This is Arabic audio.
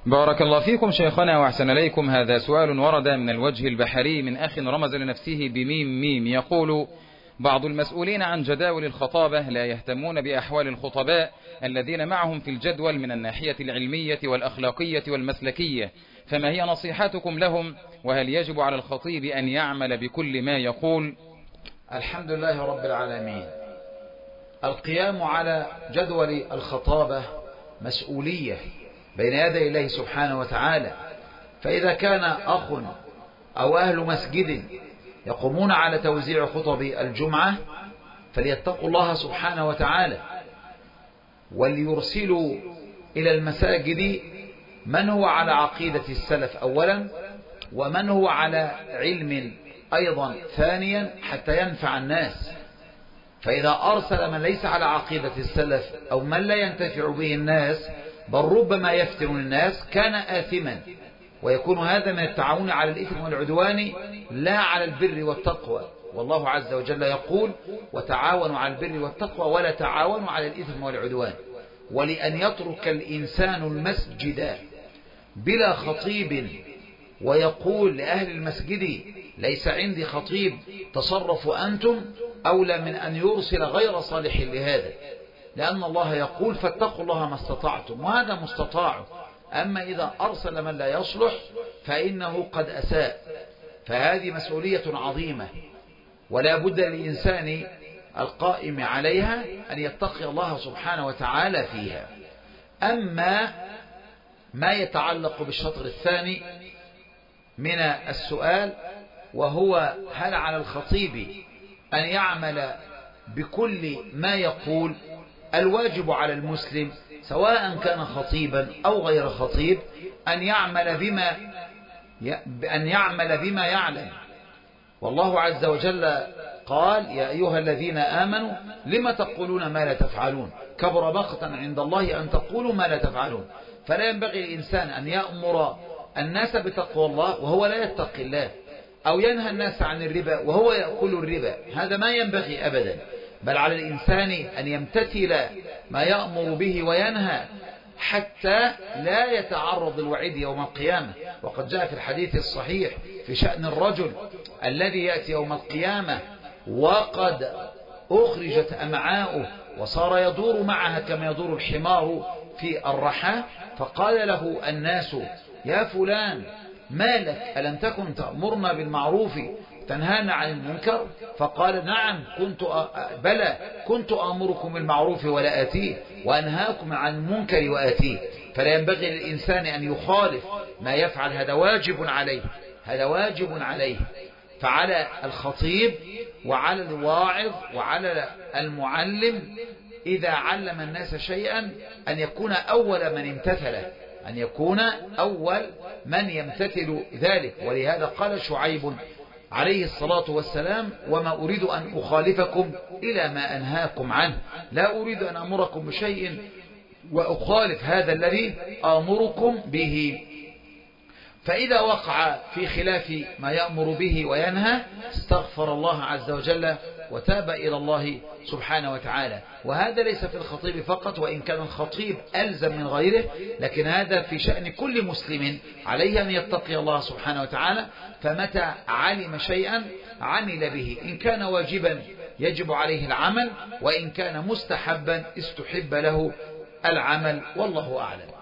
بارك الله فيكم شيخنا وأحسن إليكم. هذا سؤال ورد من الوجه البحري من أخ رمز لنفسه بميم ميم، يقول: بعض المسؤولين عن جداول الخطابة لا يهتمون بأحوال الخطباء الذين معهم في الجدول من الناحية العلمية والأخلاقية والمسلكية، فما هي نصيحتكم لهم؟ وهل يجب على الخطيب أن يعمل بكل ما يقول؟ الحمد لله رب العالمين. القيام على جدول الخطابة مسؤولية بين يدي الله سبحانه وتعالى، فإذا كان أخ أو أهل مسجد يقومون على توزيع خطب الجمعة فليتقوا الله سبحانه وتعالى، وليرسلوا إلى المساجد من هو على عقيدة السلف أولا، ومن هو على علم أيضا ثانيا، حتى ينفع الناس. فإذا أرسل من ليس على عقيدة السلف أو من لا ينتفع به الناس بل ربما يفتن الناس كان آثما، ويكون هذا من التعاون على الإثم والعدوان لا على البر والتقوى. والله عز وجل يقول: وتعاونوا على البر والتقوى ولا تعاونوا على الإثم والعدوان. ولأن يترك الإنسان المسجد بلا خطيب ويقول لأهل المسجد: ليس عندي خطيب، تصرفوا أنتم، أولى من أن يرسل غير صالح لهذا، لأن الله يقول: فاتقوا الله ما استطعتم، وهذا مستطاع. أما إذا أرسل من لا يصلح فإنه قد أساء، فهذه مسؤولية عظيمة، ولا بد للإنسان القائم عليها أن يتقي الله سبحانه وتعالى فيها. أما ما يتعلق بالشطر الثاني من السؤال، وهو: هل على الخطيب أن يعمل بكل ما يقول؟ الواجب على المسلم سواء كان خطيبا أو غير خطيب أن يعمل بما يعلم. والله عز وجل قال: يا أيها الذين آمنوا لم تقولون ما لا تفعلون، كبر مقتا عند الله أن تقولوا ما لا تفعلون. فلا ينبغي الإنسان أن يأمر الناس بتقوى الله وهو لا يتقي الله، أو ينهى الناس عن الربا وهو يأكل الربا، هذا ما ينبغي أبدا. بل على الإنسان أن يمتثل ما يأمر به وينهى حتى لا يتعرض الوعيد يوم القيامة. وقد جاء في الحديث الصحيح في شأن الرجل الذي يأتي يوم القيامة وقد أخرجت أمعاؤه وصار يدور معها كما يدور الحمار في الرحى، فقال له الناس: يا فلان ما لك، ألم تكن تأمرنا بالمعروف تنهانا عن المنكر؟ فقال: نعم بلى كنت آمركم بالمعروف ولا آتيه، وأنهاكم عن المنكر وآتيه. فلا ينبغي للإنسان أن يخالف ما يفعل، هذا واجب عليه، هذا واجب عليه. فعلى الخطيب وعلى الواعظ وعلى المعلم إذا علم الناس شيئا أن يكون أول من امتثله، أن يكون أول من يمتثل ذلك. ولهذا قال شعيب عليه الصلاة والسلام: وما أريد أن أخالفكم إلى ما أنهاكم عنه، لا أريد أن أمركم بشيء وأخالف هذا الذي آمركم به. فإذا وقع في خلاف ما يأمر به وينهى استغفر الله عز وجل وتاب إلى الله سبحانه وتعالى. وهذا ليس في الخطيب فقط، وإن كان الخطيب ألزم من غيره، لكن هذا في شأن كل مسلم عليه أن يتقي الله سبحانه وتعالى. فمتى علم شيئا عمل به، إن كان واجبا يجب عليه العمل، وإن كان مستحبا استحب له العمل، والله أعلم.